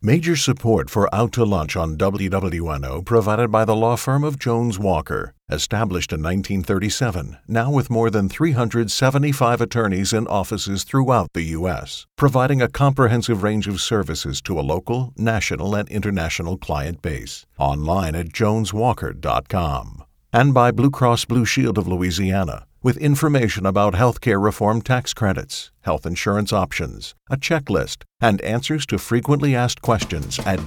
Major support for Out to Lunch on WWNO provided by the law firm of Jones Walker, established in 1937, now with more than 375 attorneys in offices throughout the U.S., providing a comprehensive range of services to a local, national, and international client base. Online at joneswalker.com. And by Blue Cross Blue Shield of Louisiana, with information about healthcare reform tax credits, health insurance options, a checklist, and answers to frequently asked questions at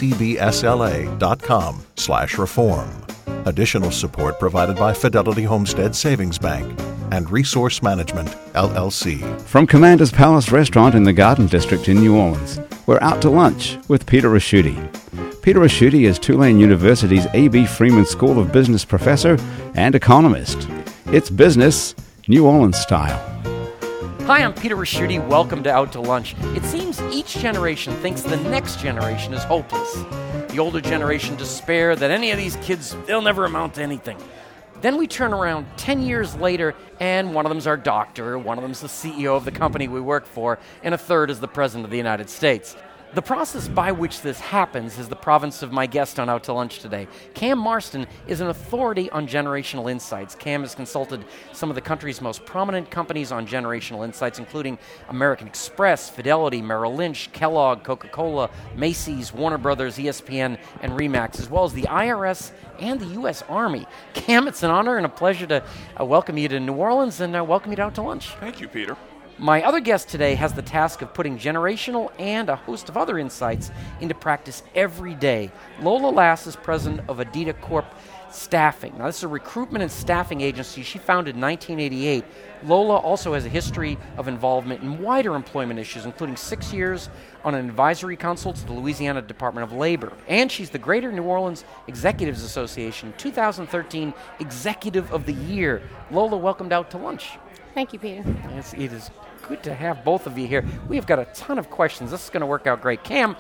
bcbsla.com/reform. Additional support provided by Fidelity Homestead Savings Bank and Resource Management, LLC. From Commander's Palace Restaurant in the Garden District in New Orleans, we're out to lunch with Peter Ricchiuti. Peter Ricchiuti is Tulane University's A.B. Freeman School of Business professor and economist. It's business, New Orleans style. Hi, I'm Peter Ricchiuti. Welcome to Out to Lunch. It seems each generation thinks the next generation is hopeless. The older generation despair that any of these kids, they'll never amount to anything. Then we turn around 10 years later, and one of them's our doctor, one of them's the CEO of the company we work for, and a third is the President of the United States. The process by which this happens is the province of my guest on Out to Lunch today. Cam Marston is an authority on generational insights. Cam has consulted some of the country's most prominent companies on generational insights, including American Express, Fidelity, Merrill Lynch, Kellogg, Coca-Cola, Macy's, Warner Brothers, ESPN, and RE/MAX, as well as the IRS and the U.S. Army. Cam, it's an honor and a pleasure to welcome you to New Orleans and welcome you to Out to Lunch. Thank you, Peter. My other guest today has the task of putting generational and a host of other insights into practice every day. Lola Lass is president of Adida Corp Staffing. Now, this is a recruitment and staffing agency she founded in 1988. Lola also has a history of involvement in wider employment issues, including 6 years on an advisory council to the Louisiana Department of Labor. And she's the Greater New Orleans Executives Association 2013 Executive of the Year. Lola, welcomed Out to Lunch. Thank you, Peter. It is good to have both of you here. We have got a ton of questions. This is going to work out great. Cam,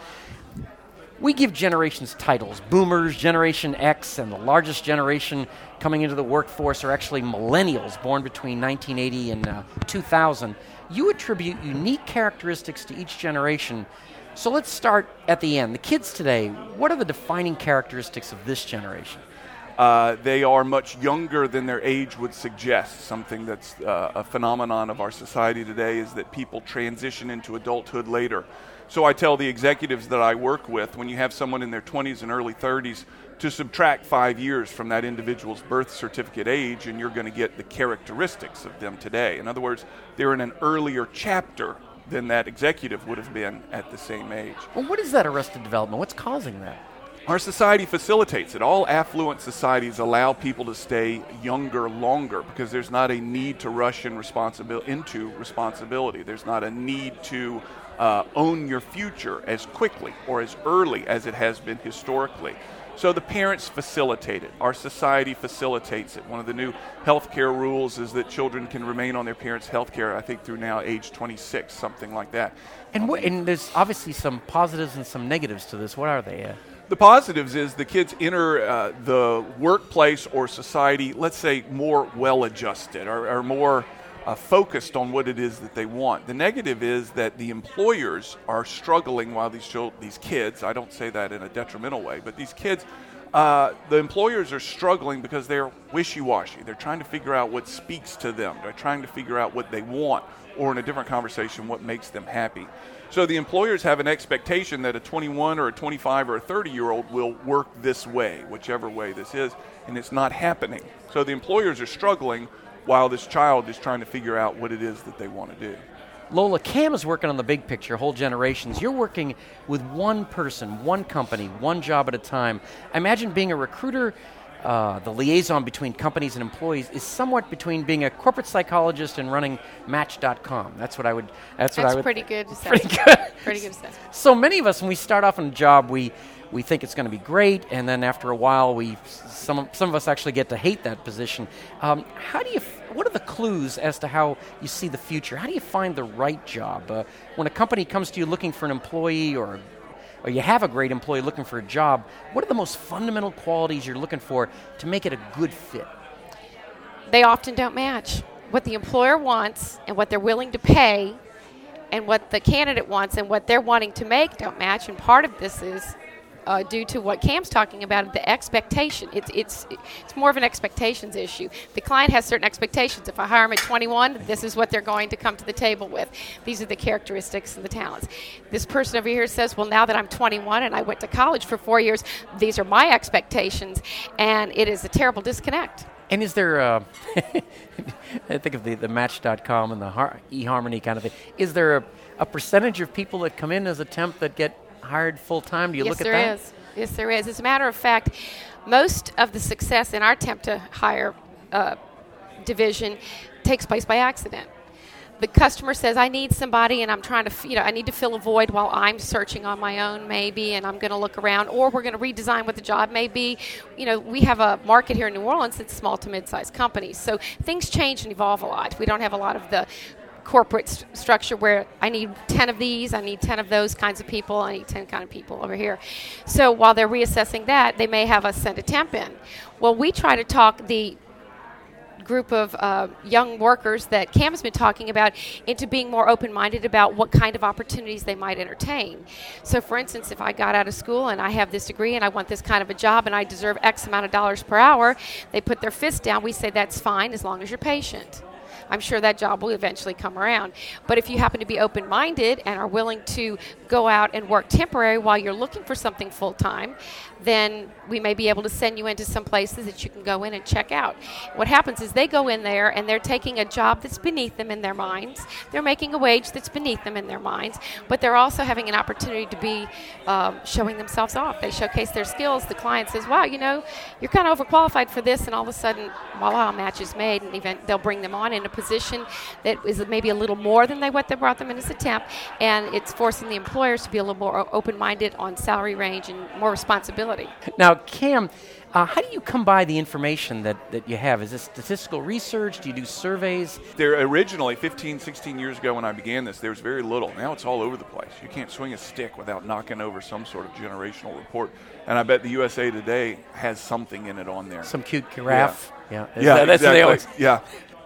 we give generations titles. Boomers, Generation X, and the largest generation coming into the workforce are actually millennials, born between 1980 and 2000. You attribute unique characteristics to each generation. So let's start at the end. The kids today, what are the defining characteristics of this generation? They are much younger than their age would suggest. Something that's a phenomenon of our society today is that people transition into adulthood later. So I tell the executives that I work with, when you have someone in their 20s and early 30s, to subtract 5 years from that individual's birth certificate age, and you're going to get the characteristics of them today. In other words, they're in an earlier chapter than that executive would have been at the same age. Well, what is that arrested development? What's causing that? Our society facilitates it. All affluent societies allow people to stay younger longer because there's not a need to rush into responsibility. There's not a need to own your future as quickly or as early as it has been historically. So the parents facilitate it. Our society facilitates it. One of the new healthcare rules is that children can remain on their parents' healthcare, I think, through now age 26, something like that. And there's obviously some positives and some negatives to this. What are they? The positives is the kids enter the workplace or society, let's say, more well-adjusted or more focused on what it is that they want. The negative is that the employers are struggling while these kids, I don't say that in a detrimental way, but these kids, the employers are struggling because they're wishy-washy. They're trying to figure out what speaks to them. They're trying to figure out what they want, or in a different conversation, what makes them happy. So the employers have an expectation that a 21 or a 25 or a 30-year-old will work this way, whichever way this is, and it's not happening. So the employers are struggling while this child is trying to figure out what it is that they want to do. Lola, Cam is working on the big picture, whole generations. You're working with one person, one company, one job at a time. I imagine being a recruiter, the liaison between companies and employees, is somewhat between being a corporate psychologist and running Match.com. That's pretty good to say. Pretty good to say. So many of us, when we start off on a job, we think it's going to be great, and then after a while, some of us actually get to hate that position. What are the clues as to how you see the future? How do you find the right job? When a company comes to you looking for an employee or you have a great employee looking for a job, what are the most fundamental qualities you're looking for to make it a good fit? They often don't match what the employer wants and what they're willing to pay and what the candidate wants and what they're wanting to make don't match. And part of this is due to what Cam's talking about, the expectation. It's more of an expectations issue. The client has certain expectations. If I hire them at 21, this is what they're going to come to the table with. These are the characteristics and the talents. This person over here says, well, now that I'm 21 and I went to college for 4 years, these are my expectations, and it is a terrible disconnect. And is there, I think of the Match.com and the eHarmony kind of thing, is there a percentage of people that come in as a temp that get hired full-time? Do you look at that? Yes, there is. As a matter of fact, most of the success in our temp to hire division takes place by accident. The customer says, I need somebody, and I'm trying to, I need to fill a void while I'm searching on my own maybe, and I'm going to look around, or we're going to redesign what the job may be. We have a market here in New Orleans that's small to mid-sized companies, so things change and evolve a lot. We don't have a lot of the corporate structure where I need 10 of these, I need 10 of those kinds of people, I need 10 kind of people over here. So while they're reassessing that, they may have us send a temp in. Well, we try to talk the group of young workers that Cam has been talking about into being more open-minded about what kind of opportunities they might entertain. So for instance, if I got out of school and I have this degree and I want this kind of a job and I deserve X amount of dollars per hour, they put their fist down. We say that's fine as long as you're patient. I'm sure that job will eventually come around. But if you happen to be open-minded and are willing to go out and work temporary while you're looking for something full-time, then we may be able to send you into some places that you can go in and check out. What happens is they go in there and they're taking a job that's beneath them in their minds. They're making a wage that's beneath them in their minds, but they're also having an opportunity to be showing themselves off. They showcase their skills. The client says, wow, you're kind of overqualified for this, and all of a sudden, voila, a match is made, and they'll bring them on in a position that is maybe a little more than what they brought them in as a temp, and it's forcing the employers to be a little more open-minded on salary range and more responsibility. Now, Cam, how do you come by the information that you have? Is this statistical research? Do you do surveys? There originally, 15, 16 years ago when I began this, there was very little. Now it's all over the place. You can't swing a stick without knocking over some sort of generational report. And I bet the USA Today has something in it on there. Some cute graph. Yeah, that's exactly. Yeah.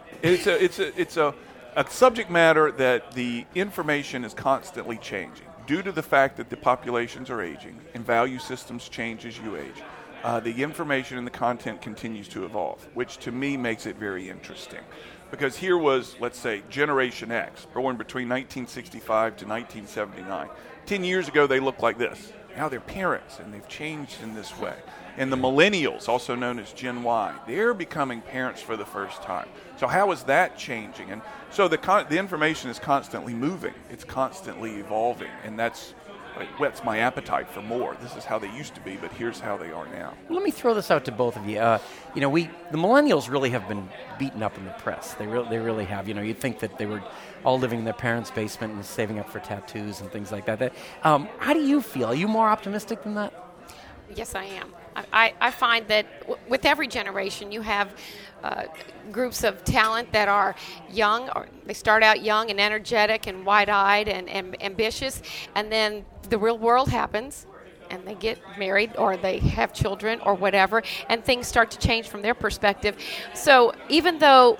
It's a subject matter that the information is constantly changing due to the fact that the populations are aging and value systems change as you age. The information and the content continues to evolve, which to me makes it very interesting. Because here was, let's say, Generation X, born between 1965 to 1979. 10 years ago, they looked like this. Now they're parents, and they've changed in this way. And the millennials, also known as Gen Y, they're becoming parents for the first time. So how is that changing? And so the information is constantly moving. It's constantly evolving, and that's whets my appetite for more. This is how they used to be, but here's how they are now. Let me throw this out to both of you. The millennials really have been beaten up in the press. They really have. You'd think that they were all living in their parents' basement and saving up for tattoos and things like that. How do you feel? Are you more optimistic than that? Yes, I am. I find that with every generation you have groups of talent that are young, or they start out young and energetic and wide-eyed and ambitious, and then the real world happens and they get married or they have children or whatever, and things start to change from their perspective. So even though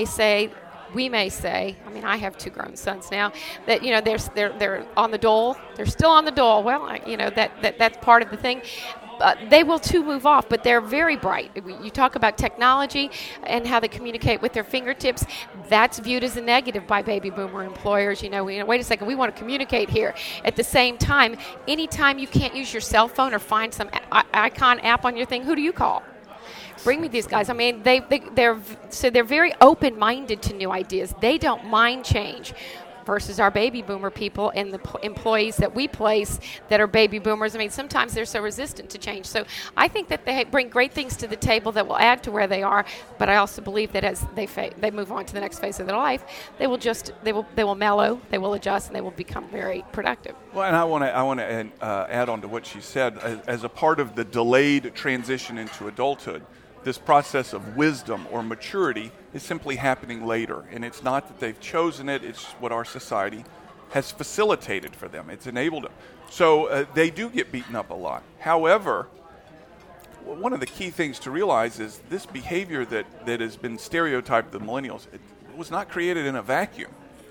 we may say, I have 2 grown sons now, that they're on the dole. They're still on the dole. Well, that's part of the thing. They will too move off, but they're very bright. You talk about technology and how they communicate with their fingertips. That's viewed as a negative by baby boomer employers. Wait a second, we want to communicate here. At the same time, anytime you can't use your cell phone or find some icon app on your thing, who do you call? Bring me these guys. They're very open-minded to new ideas. They don't mind change. Versus our baby boomer people and the employees that we place that are baby boomers. Sometimes they're so resistant to change. So I think that they bring great things to the table that will add to where they are. But I also believe that as they move on to the next phase of their life, they will mellow, they will adjust, and they will become very productive. Well, and I want to add on to what she said as a part of the delayed transition into adulthood. This process of wisdom or maturity is simply happening later. And it's not that they've chosen it, it's what our society has facilitated for them. It's enabled them. So they do get beaten up a lot. However, one of the key things to realize is this behavior that has been stereotyped of the millennials, it was not created in a vacuum.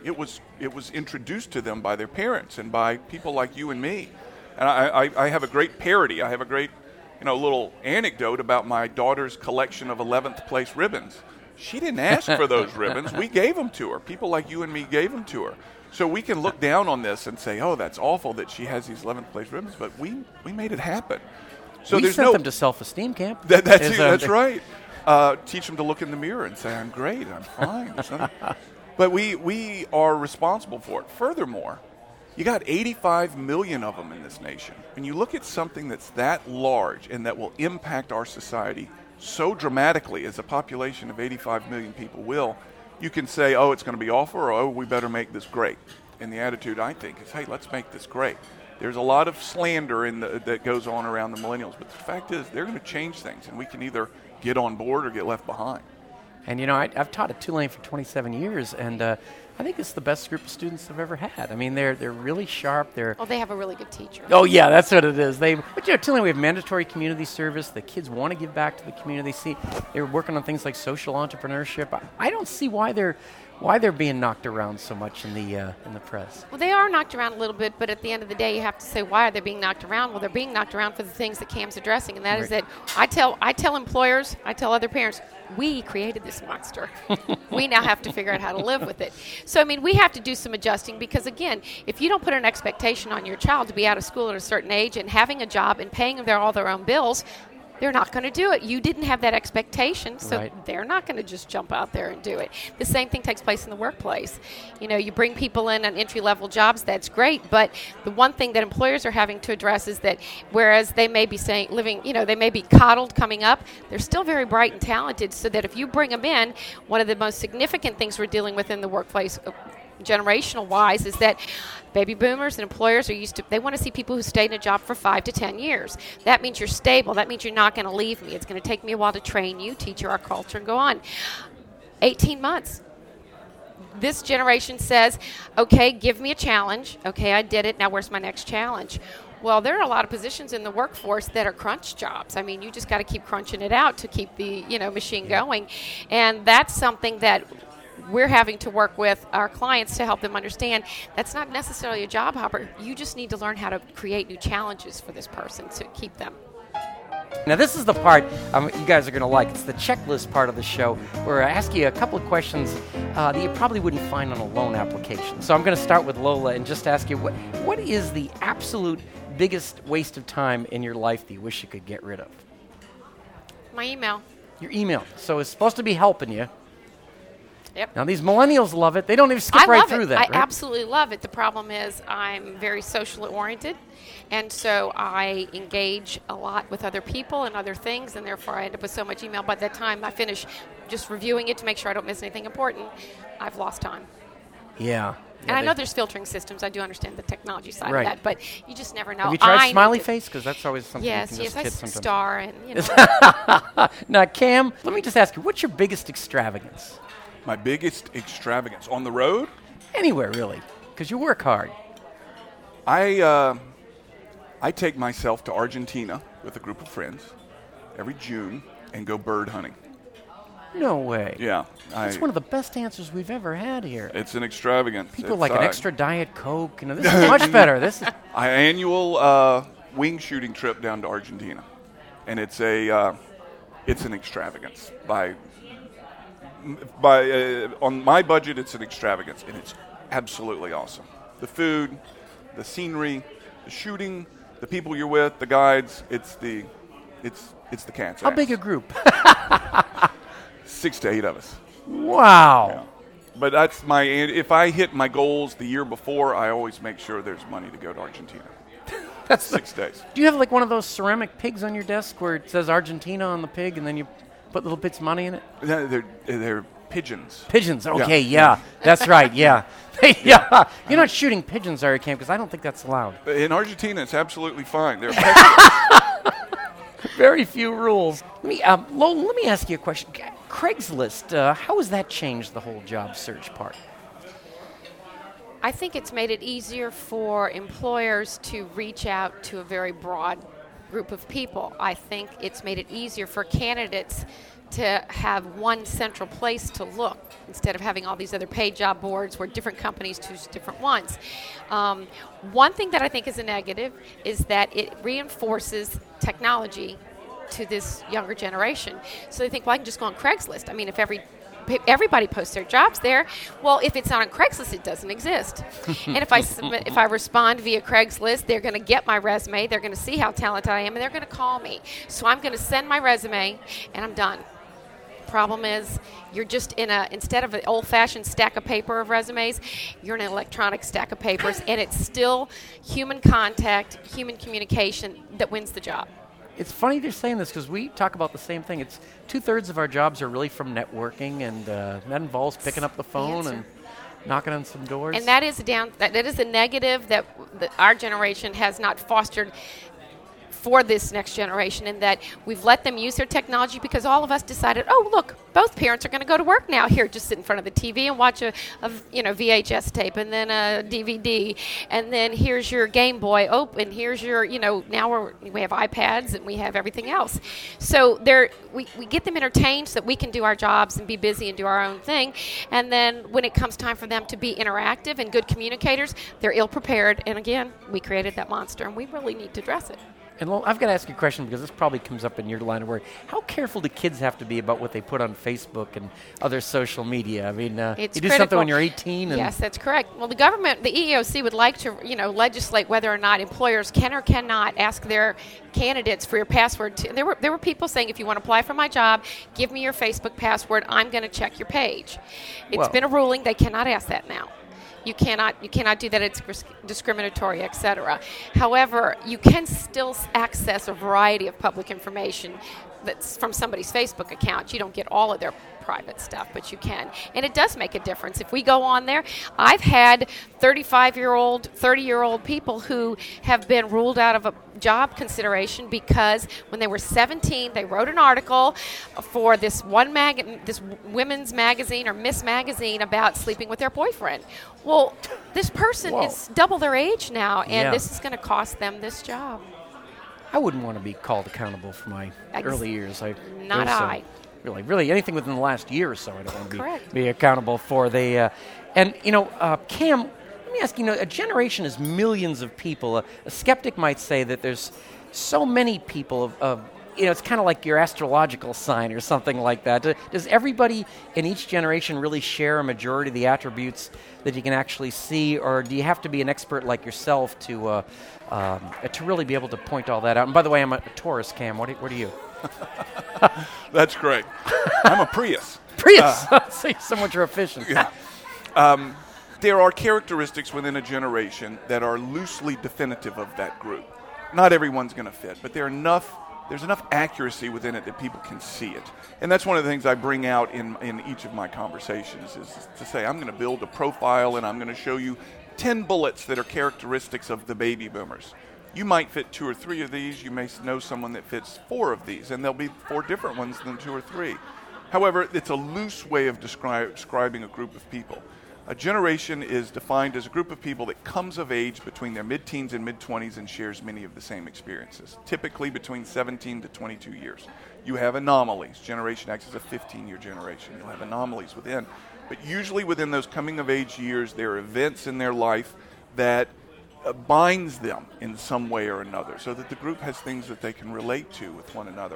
It was introduced to them by their parents and by people like you and me. And I have a great parody. I have a great, little anecdote about my daughter's collection of 11th place ribbons. She didn't ask for those ribbons. We gave them to her. People like you and me gave them to her. So we can look down on this and say, oh, that's awful that she has these 11th place ribbons, but we made it happen. So we there's sent them to self-esteem camp. That's right. Teach them to look in the mirror and say, I'm great, I'm fine. But we are responsible for it. Furthermore, you got 85 million of them in this nation. When you look at something that's that large and that will impact our society so dramatically as a population of 85 million people will, you can say, oh, it's going to be awful, or oh, we better make this great. And the attitude, I think, is, hey, let's make this great. There's a lot of slander that goes on around the millennials, but the fact is they're going to change things, and we can either get on board or get left behind. And, I've taught at Tulane for 27 years, and I think it's the best group of students I've ever had. I mean, they're really sharp. They have a really good teacher. Oh, yeah, that's what it is. But Tulane, we have mandatory community service. The kids want to give back to the community. They're working on things like social entrepreneurship. I don't see why they're being knocked around so much in the press. Well, they are knocked around a little bit, but at the end of the day, you have to say, why are they being knocked around? Well, they're being knocked around for the things that CAM's addressing, and that is that I tell employers, I tell other parents, we created this monster. We now have to figure out how to live with it. So, we have to do some adjusting because, again, if you don't put an expectation on your child to be out of school at a certain age and having a job and paying all their own bills, they're not going to do it. You didn't have that expectation, so they're not going to just jump out there and do it. The same thing takes place in the workplace. You bring people in on entry-level jobs, that's great, but the one thing that employers are having to address is that whereas they may be they may be coddled coming up, they're still very bright and talented, so that if you bring them in, one of the most significant things we're dealing with in the workplace generational wise is that baby boomers and employers they want to see people who stayed in a job for 5 to 10 years. That means you're stable. That means you're not going to leave me. It's going to take me a while to train you, teach you our culture, and go on. 18 months. This generation says, okay, give me a challenge. Okay, I did it. Now where's my next challenge? Well, there are a lot of positions in the workforce that are crunch jobs. You just got to keep crunching it out to keep the machine going. And that's something that we're having to work with our clients to help them understand that's not necessarily a job hopper. You just need to learn how to create new challenges for this person to keep them. Now, this is the part you guys are going to like. It's the checklist part of the show where I ask you a couple of questions that you probably wouldn't find on a loan application. So I'm going to start with Lola and just ask you, what is the absolute biggest waste of time in your life that you wish you could get rid of? My email. Your email. So it's supposed to be helping you. Yep. Now, these millennials love it. They don't even skip right through that. I absolutely love it. The problem is I'm very socially oriented, and so I engage a lot with other people and other things, and therefore I end up with so much email. By the time I finish just reviewing it to make sure I don't miss anything important, I've lost time. Yeah. And I know there's filtering systems. I do understand the technology side of that, but you just never know. Have you tried Smiley Face? Because that's always something you can just hit sometimes. Star and, Now, Cam, let me just ask you, what's your biggest extravagance? My biggest extravagance on the road? Anywhere, really, because you work hard. I take myself to Argentina with a group of friends every June and go bird hunting. No way. Yeah. That's one of the best answers we've ever had here. It's an extravagance. People like an extra Diet Coke. This is much better. This is an annual wing shooting trip down to Argentina, and it's an extravagance on my budget. It's an extravagance, and it's absolutely awesome. The food, the scenery, the shooting, the people you're with, the guides. It's the cat's How ass. big a group? 6 to 8 of us. Wow. Yeah. But that's if I hit my goals the year before, I always make sure there's money to go to Argentina. That's 6 days. Do you have like one of those ceramic pigs on your desk where it says Argentina on the pig and then you put little bits of money in it? They're pigeons. Pigeons, okay, yeah. That's right, yeah. Yeah. You're not shooting pigeons, are you, Cam? Because I don't think that's allowed. In Argentina, it's absolutely fine. They're very few rules. Lola, let me ask you a question. Craigslist, how has that changed the whole job search part? I think it's made it easier for employers to reach out to a very broad group of people. I think it's made it easier for candidates to have one central place to look instead of having all these other paid job boards where different companies choose different ones. One thing that I think is a negative is that it reinforces technology to this younger generation. So they think, well, I can just go on Craigslist. I mean, if everybody posts their jobs there, well, if it's not on Craigslist, it doesn't exist. And if I respond via Craigslist, they're going to get my resume, they're going to see how talented I am, and they're going to call me. So I'm going to send my resume, and I'm done. Problem is, you're just instead of an old-fashioned stack of paper of resumes, you're in an electronic stack of papers, and it's still human contact, human communication that wins the job. It's funny you're saying this because we talk about the same thing. It's 2/3 of our jobs are really from networking, and that involves picking up the phone and knocking on some doors. And that is that is a negative that our generation has not fostered for this next generation, in that we've let them use their technology because all of us decided, oh, look, both parents are going to go to work now. Here, just sit in front of the TV and watch a VHS tape and then a DVD, and then here's your Game Boy. Oh, and here's your, now we have iPads and we have everything else. So we get them entertained so that we can do our jobs and be busy and do our own thing. And then when it comes time for them to be interactive and good communicators, they're ill-prepared. And again, we created that monster, and we really need to address it. And I've got to ask you a question because this probably comes up in your line of work. How careful do kids have to be about what they put on Facebook and other social media? I mean, you do something when you're 18. Yes, that's correct. Well, the government, the EEOC would like to, legislate whether or not employers can or cannot ask their candidates for your password. There were people saying, if you want to apply for my job, give me your Facebook password. I'm going to check your page. It's been a ruling. They cannot ask that now. You cannot do that. It's discriminatory, etc. However, you can still access a variety of public information that's from somebody's Facebook account. You don't get all of their private stuff, but you can. And it does make a difference. If we go on there, I've had 35-year-old, 30-year-old people who have been ruled out of a job consideration because when they were 17, they wrote an article for this women's magazine or Miss Magazine about sleeping with their boyfriend. Well, this person is double their age now, and this is going to cost them this job. I wouldn't want to be called accountable for my early years. Not I. Really, anything within the last year or so, I don't want to be accountable for. Cam, let me ask you, a generation is millions of people. A skeptic might say that there's so many people it's kind of like your astrological sign or something like that. Does everybody in each generation really share a majority of the attributes that you can actually see, or do you have to be an expert like yourself to really be able to point all that out? And by the way, I'm a Taurus, Cam. What are you? That's great. I'm a Prius. Prius? So much more efficient. Yeah. There are characteristics within a generation that are loosely definitive of that group. Not everyone's going to fit, but there's enough accuracy within it that people can see it. And that's one of the things I bring out in each of my conversations, is to say I'm going to build a profile and I'm going to show you 10 bullets that are characteristics of the baby boomers. You might fit 2 or 3 of these. You may know someone that fits 4 of these, and there'll be 4 different ones than 2 or 3. However, it's a loose way of describing a group of people. A generation is defined as a group of people that comes of age between their mid-teens and mid-20s and shares many of the same experiences, typically between 17 to 22 years. You have anomalies. Generation X is a 15-year generation. You'll have anomalies within. But usually within those coming-of-age years, there are events in their life that binds them in some way or another, so that the group has things that they can relate to with one another.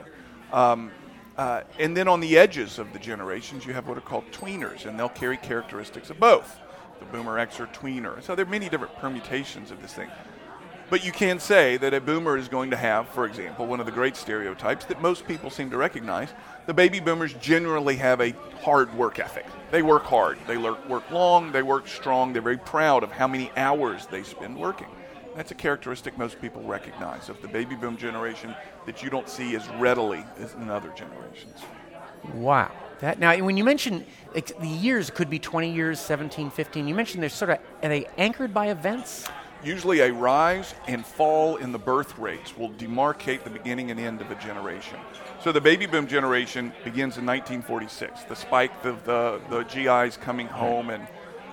And then on the edges of the generations, you have what are called tweeners, and they'll carry characteristics of both. The boomer X or tweener. So there are many different permutations of this thing. But you can say that a boomer is going to have, for example, one of the great stereotypes that most people seem to recognize. The baby boomers generally have a hard work ethic. They work hard. They work long. They work strong. They're very proud of how many hours they spend working. That's a characteristic most people recognize of the baby boom generation that you don't see as readily as in other generations. Wow. Now, when you mention the years, it could be 20 years, 17, 15. You mentioned are they anchored by events? Usually a rise and fall in the birth rates will demarcate the beginning and end of a generation. So the baby boom generation begins in 1946. The spike of the GIs coming home, and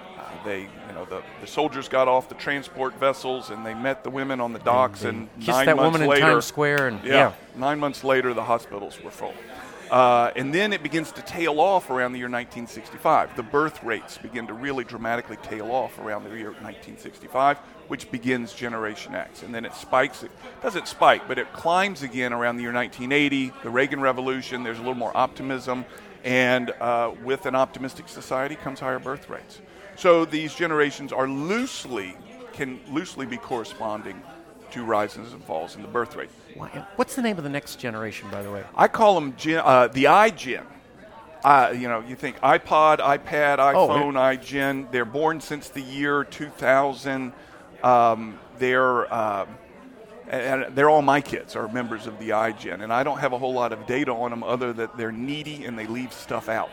the soldiers got off the transport vessels and they met the women on the docks, and kissed that woman in Times Square, and 9 months later the hospitals were full. And then it begins to tail off around the year 1965. The birth rates begin to really dramatically tail off around the year 1965, which begins Generation X. And then it spikes. It doesn't spike, but it climbs again around the year 1980, the Reagan Revolution. There's a little more optimism. And with an optimistic society comes higher birth rates. So these generations are can loosely be corresponding to rises and falls in the birth rate. What's the name of the next generation, by the way? I call them the iGen. You think iPod, iPad, iPhone, iGen. They're born since the year 2000. They're all my kids are members of the iGen, and I don't have a whole lot of data on them other than they're needy and they leave stuff out.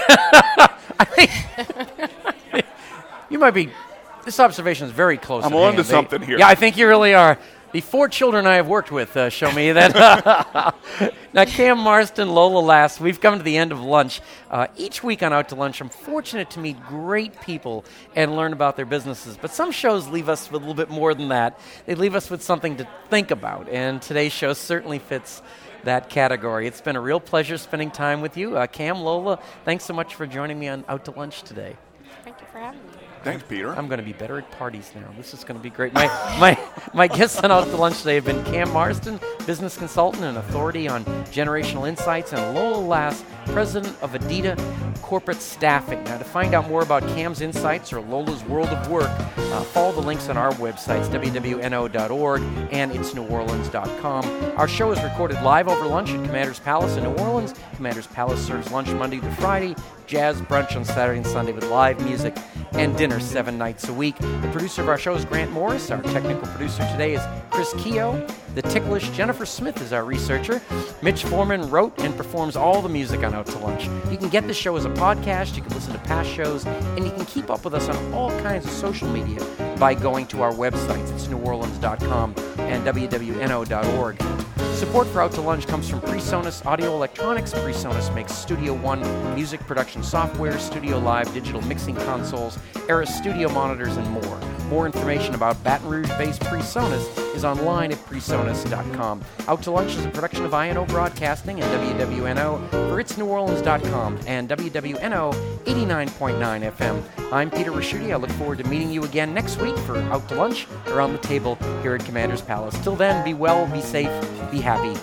I think you might be. This observation is very close. I'm on to something here. Yeah, I think you really are. The 4 children I have worked with show me that. Now, Cam Marston, Lola Lass, we've come to the end of lunch. Each week on Out to Lunch, I'm fortunate to meet great people and learn about their businesses. But some shows leave us with a little bit more than that. They leave us with something to think about. And today's show certainly fits that category. It's been a real pleasure spending time with you. Cam, Lola, thanks so much for joining me on Out to Lunch today. Thank you for having me. Thanks, Peter. I'm going to be better at parties now. This is going to be great. My guests on Out to Lunch today have been Cam Marston, business consultant and authority on generational insights, and Lola Lass, president of Adida Corporate Staffing. Now, to find out more about Cam's insights or Lola's world of work, follow the links on our websites, wwno.org and itsneworleans.com. Our show is recorded live over lunch at Commander's Palace in New Orleans. Commander's Palace serves lunch Monday to Friday, jazz brunch on Saturday and Sunday with live music and dinner 7 nights a week. The producer of our show is Grant Morris. Our technical producer today is Chris Keogh. The ticklish Jennifer Smith is our researcher. Mitch Foreman wrote and performs all the music on Out to Lunch. You can get the show as a podcast, you can listen to past shows, and you can keep up with us on all kinds of social media by going to our websites. It's neworleans.com and wwno.org. Support for Out to Lunch comes from PreSonus Audio Electronics. PreSonus makes Studio One music production software, Studio Live digital mixing consoles, Era Studio monitors, and more. More information about Baton Rouge-based PreSonus is online at presonus.com. Out to Lunch is a production of INO Broadcasting and WWNO for itsneworleans.com and WWNO 89.9 FM. I'm Peter Raschuti. I look forward to meeting you again next week for Out to Lunch around the table here at Commander's Palace. Till then, be well, be safe, be happy.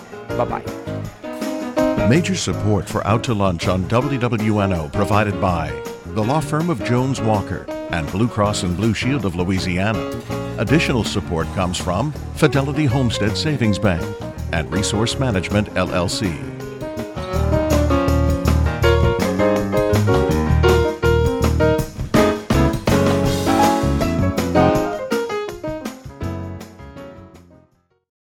Bye-bye. Major support for Out to Lunch on WWNO provided by the law firm of Jones Walker and Blue Cross and Blue Shield of Louisiana. Additional support comes from Fidelity Homestead Savings Bank and Resource Management, LLC.